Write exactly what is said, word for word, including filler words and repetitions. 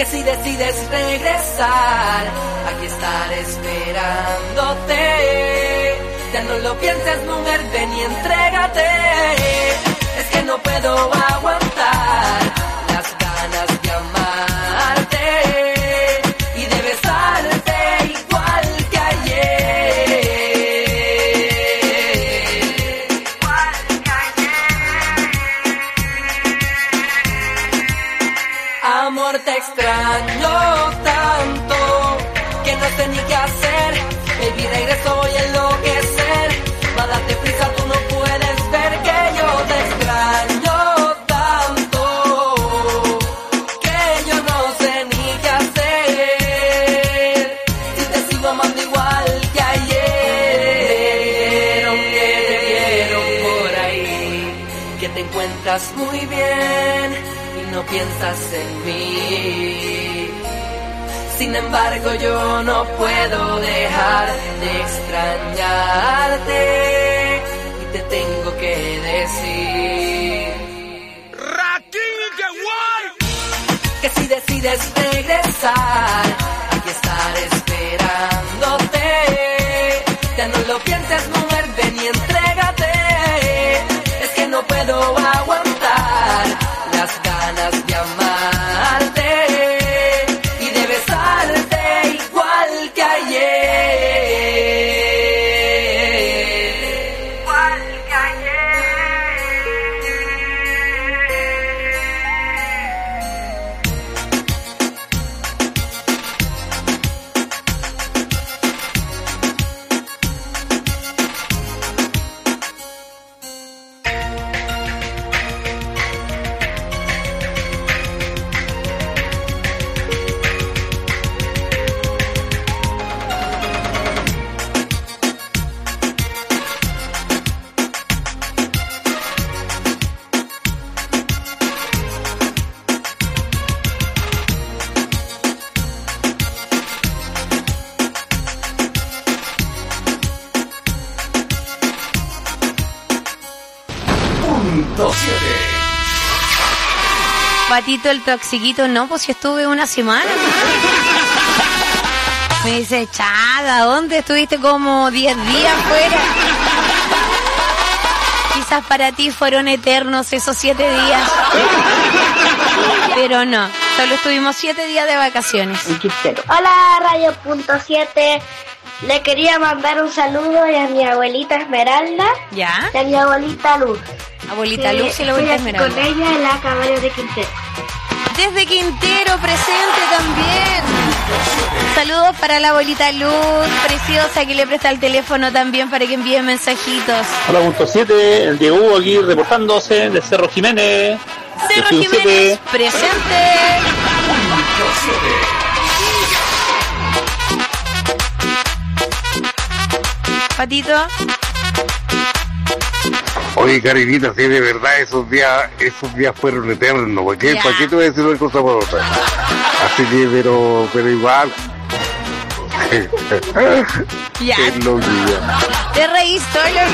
Que si decides regresar, aquí estaré esperándote. Ya no lo pienses, mujer, ven y entrégate. Es que no puedo aguantar las ganas de amarte y de besarte igual que ayer. Igual que ayer. Amor, te extraño tanto que no sé ni qué hacer. Baby, regreso, voy a enloquecer. Va, date prisa, tú no puedes ver que yo te extraño tanto que yo no sé ni qué hacer. Si te sigo amando igual que ayer. Dijeron que te vieron por ahí, que te encuentras muy bien y no piensas en mí. Sin embargo, yo no puedo dejar de extrañarte y te tengo que decir que si decides regresar, aquí estaré esperándote. Ya no lo pienses, mujer, ven y entrégate. Es que no puedo aguantar las ganas de amarte y de besarte igual que ayer. Igual que ayer. Patito el toxiquito, no, pues yo estuve una semana. Me dice, Chada, ¿dónde estuviste? Como diez días fuera. Quizás para ti fueron eternos esos siete días. Pero no, solo estuvimos siete días de vacaciones. Hola, Radio Punto siete. Le quería mandar un saludo a mi abuelita Esmeralda. ¿Ya? Y a mi abuelita Luz. Abuelita sí, Luz y la abuelita Esmeralda. Con ella en la Caballo de Quintero. Desde Quintero, presente también. Saludos para la abuelita Luz, preciosa, que le presta el teléfono también para que envíe mensajitos. Hola, punto siete, el Diego Hugo aquí reportándose de Cerro Jiménez. Cerro Jiménez, presente. Patito. Oye, Karinita, si de verdad esos días, esos días fueron eternos, ¿para qué, ¿para qué te voy a decir una cosa por otra? Así que, pero, pero igual. Ya. Es lo que ya. Te reís solo,